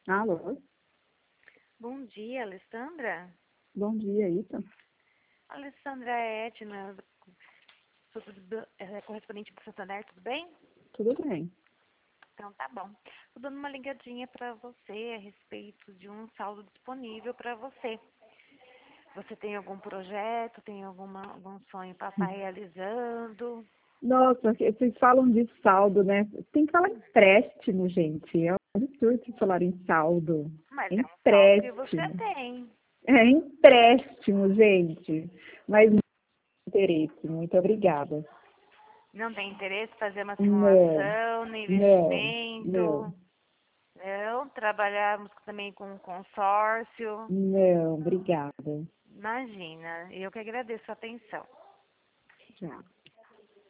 Alô, Bom dia, Alessandra. bom dia, Ita. Alessandra é Edna, correspondente do Santander, tudo bem? Tudo bem? Então tá bom. Tô dando uma ligadinha para você a respeito de um saldo disponível para você. Você tem algum projeto, tem algum sonho para estar realizando? Nossa, vocês falam de saldo, né? Tem que falar empréstimo, gente. É um absurdo vocês falar em saldo. Mas É é um saldo que você empréstimo. tem. É empréstimo, gente. Mas não tem interesse. Muito obrigada. Não tem interesse em fazer uma Não, simulação, no não, não, investimento? Não, trabalhamos também com consórcio. não, obrigada. Imagina, eu que agradeço a atenção. Tchau.